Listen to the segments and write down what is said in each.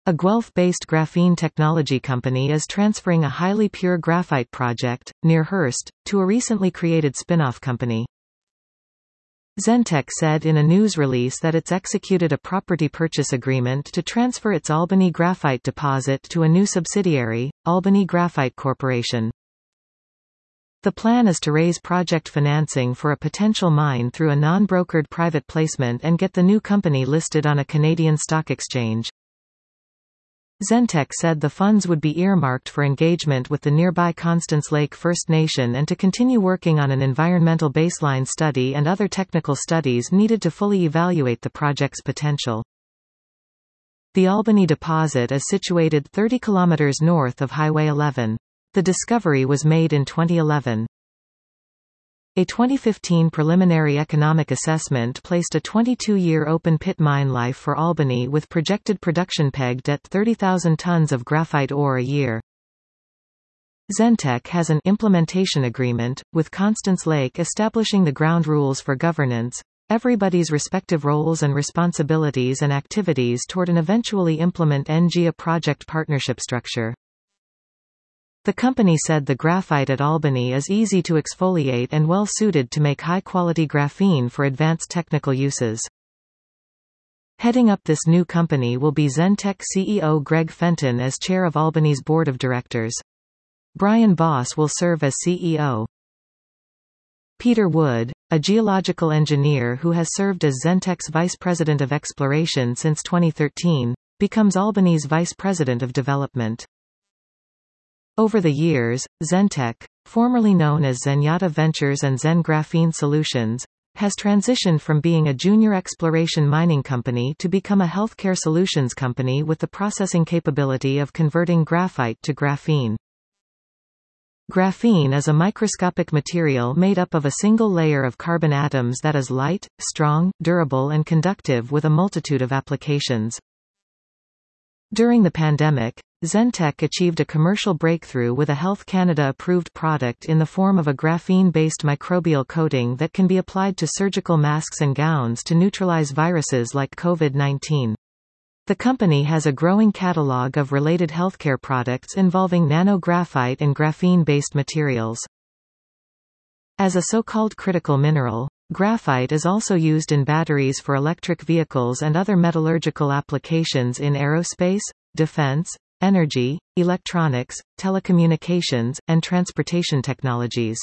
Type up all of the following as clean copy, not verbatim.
A Guelph-based graphene technology company is transferring a highly pure graphite project, near Hearst, to a recently created spin-off company. Zentech said in a news release that it's executed a property purchase agreement to transfer its Albany graphite deposit to a new subsidiary, Albany Graphite Corporation. The plan is to raise project financing for a potential mine through a non-brokered private placement and get the new company listed on a Canadian stock exchange. Zentech said the funds would be earmarked for engagement with the nearby Constance Lake First Nation and to continue working on an environmental baseline study and other technical studies needed to fully evaluate the project's potential. The Albany deposit is situated 30 kilometers north of Highway 11. The discovery was made in 2011. A 2015 preliminary economic assessment placed a 22-year open-pit mine life for Albany with projected production pegged at 30,000 tons of graphite ore a year. Zentech has an implementation agreement with Constance Lake establishing the ground rules for governance, everybody's respective roles and responsibilities and activities toward an eventually implement NGA project partnership structure. The company said the graphite at Albany is easy to exfoliate and well suited to make high-quality graphene for advanced technical uses. Heading up this new company will be Zentech CEO Greg Fenton as chair of Albany's board of directors. Brian Boss will serve as CEO. Peter Wood, a geological engineer who has served as Zentech's vice president of exploration since 2013, becomes Albany's vice president of development. Over the years, Zentech, formerly known as Zenyatta Ventures and Zen Graphene Solutions, has transitioned from being a junior exploration mining company to become a healthcare solutions company with the processing capability of converting graphite to graphene. Graphene is a microscopic material made up of a single layer of carbon atoms that is light, strong, durable and conductive with a multitude of applications. During the pandemic, Zentech achieved a commercial breakthrough with a Health Canada-approved product in the form of a graphene-based microbial coating that can be applied to surgical masks and gowns to neutralize viruses like COVID-19. The company has a growing catalog of related healthcare products involving nanographite and graphene-based materials. As a so-called critical mineral, graphite is also used in batteries for electric vehicles and other metallurgical applications in aerospace, defense, energy, electronics, telecommunications, and transportation technologies.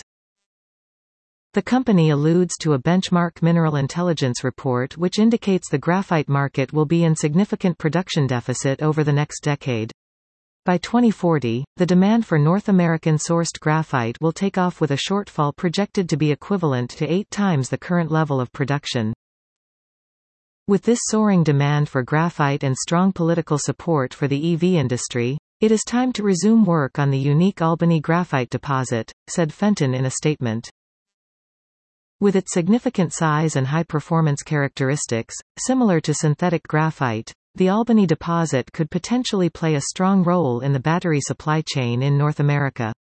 The company alludes to a benchmark mineral intelligence report which indicates the graphite market will be in significant production deficit over the next decade. By 2040, the demand for North American-sourced graphite will take off with a shortfall projected to be equivalent to 8 times the current level of production. With this soaring demand for graphite and strong political support for the EV industry, it is time to resume work on the unique Albany graphite deposit, said Fenton in a statement. With its significant size and high-performance characteristics, similar to synthetic graphite, the Albany deposit could potentially play a strong role in the battery supply chain in North America.